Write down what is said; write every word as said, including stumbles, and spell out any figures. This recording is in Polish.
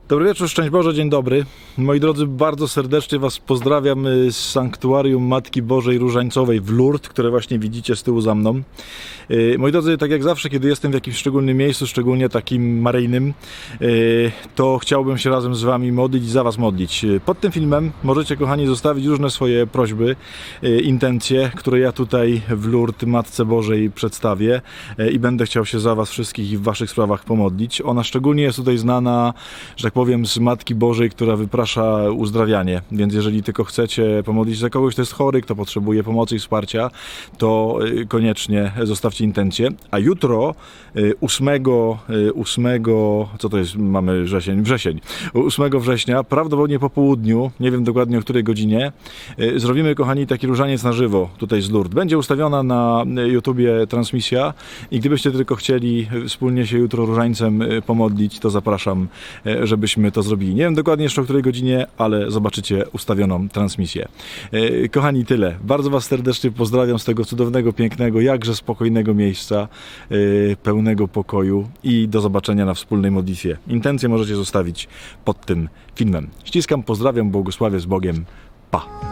Dobry wieczór, szczęść Boże, dzień dobry. Moi drodzy, bardzo serdecznie Was pozdrawiam z sanktuarium Matki Bożej Różańcowej w Lourdes, które właśnie widzicie z tyłu za mną. Moi drodzy, tak jak zawsze, kiedy jestem w jakimś szczególnym miejscu, szczególnie takim maryjnym, to chciałbym się razem z Wami modlić i za Was modlić. Pod tym filmem możecie, kochani, zostawić różne swoje prośby, intencje, które ja tutaj w Lourdes Matce Bożej przedstawię i będę chciał się za Was wszystkich i w Waszych sprawach pomodlić. Ona szczególnie jest tutaj znana, że tak powiem, z Matki Bożej, która wyprasza uzdrawianie, więc jeżeli tylko chcecie pomodlić za kogoś, kto jest chory, kto potrzebuje pomocy i wsparcia, to koniecznie zostawcie intencję. A jutro, ósmego, ósmego, co to jest, mamy wrzesień, wrzesień, ósmego września, prawdopodobnie po południu, nie wiem dokładnie o której godzinie, zrobimy, kochani, taki różaniec na żywo tutaj z Lourdes. Będzie ustawiona na YouTubie transmisja i gdybyście tylko chcieli wspólnie się jutro różańcem pomodlić, to zapraszam, żebyśmy to zrobili. Nie wiem dokładnie jeszcze o której godzinie, ale zobaczycie ustawioną transmisję. Kochani, tyle. Bardzo Was serdecznie pozdrawiam z tego cudownego, pięknego, jakże spokojnego miejsca, pełnego pokoju i do zobaczenia na wspólnej modlitwie. Intencje możecie zostawić pod tym filmem. Ściskam, pozdrawiam, błogosławię z Bogiem. Pa!